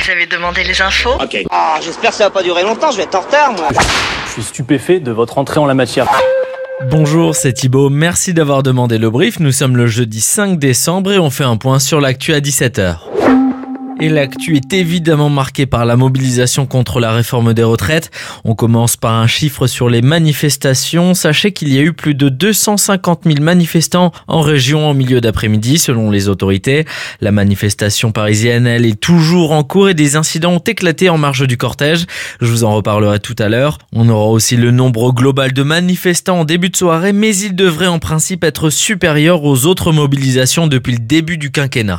Vous avez demandé les infos? Ok. Ah, j'espère que ça va pas durer longtemps, je vais être en retard, moi. Je suis stupéfait de votre entrée en la matière. Bonjour, c'est Thibaut, merci d'avoir demandé le brief. Nous sommes le jeudi 5 décembre et on fait un point sur l'actu à 17h. Et l'actu est évidemment marquée par la mobilisation contre la réforme des retraites. On commence par un chiffre sur les manifestations. Sachez qu'il y a eu plus de 250 000 manifestants en région en milieu d'après-midi, selon les autorités. La manifestation parisienne, elle, est toujours en cours et des incidents ont éclaté en marge du cortège. Je vous en reparlerai tout à l'heure. On aura aussi le nombre global de manifestants en début de soirée, mais il devrait en principe être supérieur aux autres mobilisations depuis le début du quinquennat.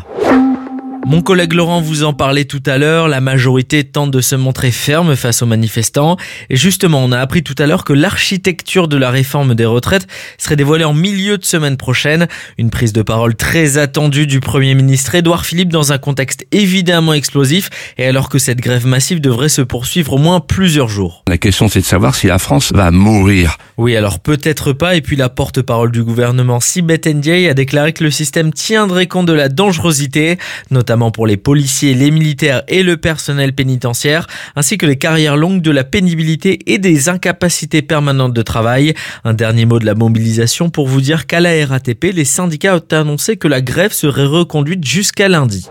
Mon collègue Laurent vous en parlait tout à l'heure, la majorité tente de se montrer ferme face aux manifestants. Et justement, on a appris tout à l'heure que l'architecture de la réforme des retraites serait dévoilée en milieu de semaine prochaine. Une prise de parole très attendue du Premier ministre Édouard Philippe dans un contexte évidemment explosif et alors que cette grève massive devrait se poursuivre au moins plusieurs jours. La question, c'est de savoir si la France va mourir. Oui, alors peut-être pas. Et puis la porte-parole du gouvernement, Sibeth Ndiaye, a déclaré que le système tiendrait compte de la dangerosité, notamment pour les policiers, les militaires et le personnel pénitentiaire, ainsi que les carrières longues, de la pénibilité et des incapacités permanentes de travail. Un dernier mot de la mobilisation pour vous dire qu'à la RATP, les syndicats ont annoncé que la grève serait reconduite jusqu'à lundi.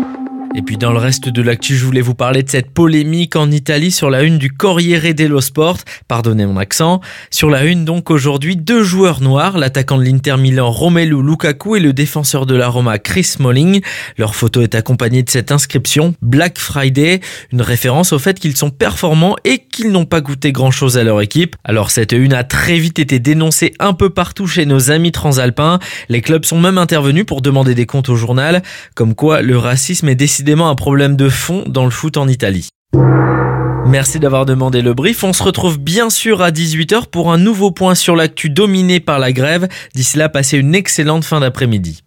Et puis dans le reste de l'actu, je voulais vous parler de cette polémique en Italie sur la une du Corriere dello Sport. Pardonnez mon accent. Sur la une donc aujourd'hui, 2 joueurs noirs, l'attaquant de l'Inter Milan Romelu Lukaku et le défenseur de la Roma Chris Smalling. Leur photo est accompagnée de cette inscription Black Friday, une référence au fait qu'ils sont performants et qu'ils n'ont pas goûté grand-chose à leur équipe. Alors cette une a très vite été dénoncée un peu partout chez nos amis transalpins. Les clubs sont même intervenus pour demander des comptes au journal, comme quoi le racisme est décidément un problème de fond dans le foot en Italie. Merci d'avoir demandé le brief. On se retrouve bien sûr à 18h pour un nouveau point sur l'actu dominé par la grève. D'ici là, passez une excellente fin d'après-midi.